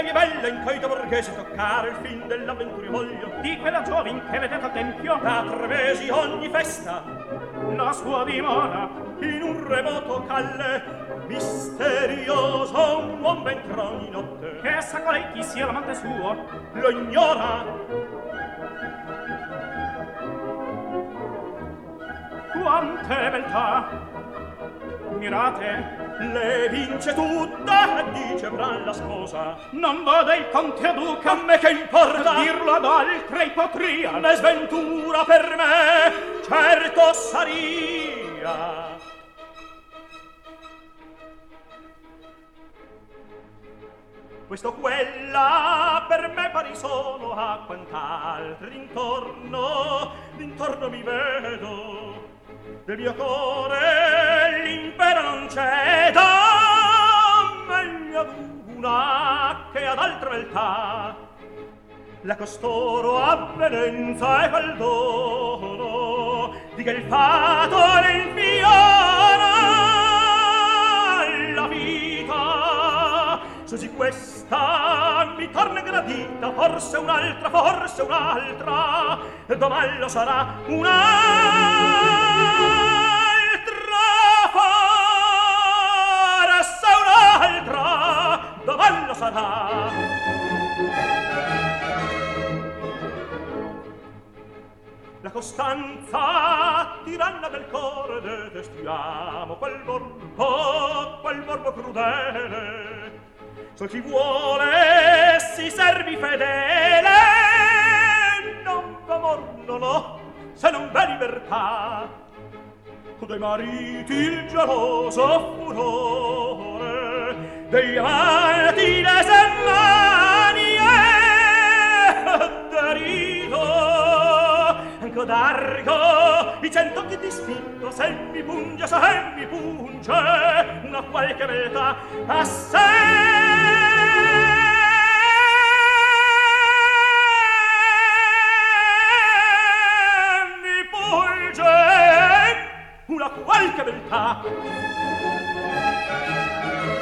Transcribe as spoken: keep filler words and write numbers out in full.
la mia bella incoito borghese toccare il fin dell'avventura voglio di quella giovin che vedete al tempio da tre mesi ogni festa la sua dimora in un remoto calle misterioso un uomo entra ogni notte che sa colei chi sia l'amante suo lo ignora quante beltà mirate le vince tutta e dice bran la sposa non vada il conte a duca a me che importa dirlo ad altre ipotria ne sventura per me certo saria questo quella per me pari sono a quant'altri d'intorno d'intorno mi vedo del mio cuore l'impero non ceda meglio ad una che ad altra beltà la costoro avvenenza e quel dono di che il fato le infiora la vita così questa mi torna gradita forse un'altra forse un'altra domani lo sarà un'altra forse un'altra domani lo sarà la costanza tiranna del cuore detestiamo quel morbo quel morbo crudele so chi vuole si servi fedele non v'amor non ho se non v'è libertà dei mariti il geloso furore degli amanti le semmanie derido anco d'argo i cento che distinto se mi punge se mi punge una qualche beltà a sé una qualche beltà